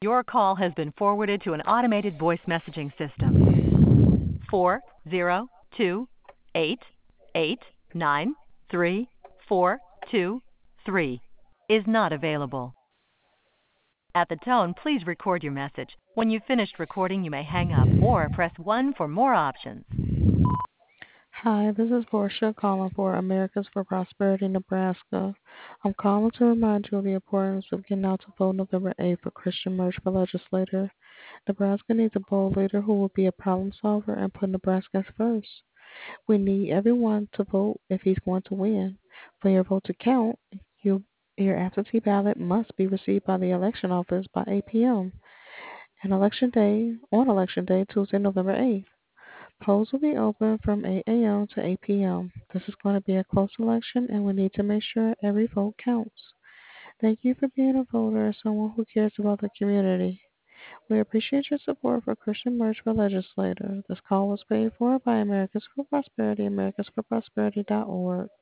Your call has been forwarded to an automated voice messaging system. 402-889-3423 is not available. At the tone, please record your message. When you've finished recording, you may hang up or press 1 for more options. Hi, this is Portia calling for Americans for Prosperity, Nebraska. I'm calling to remind you of the importance of getting out to vote November 8th for Christian Merge for legislator. Nebraska needs a bold leader who will be a problem solver and put Nebraskans first. We need everyone to vote if he's going to win. For your vote to count, your absentee ballot must be received by the election office by 8 p.m. On election day, Tuesday, November 8th. Polls will be open from 8 a.m. to 8 p.m. This is going to be a close election, and we need to make sure every vote counts. Thank you for being a voter and someone who cares about the community. We appreciate your support for Christian Merge for Legislator. This call was paid for by Americans for Prosperity, americansforprosperity.org.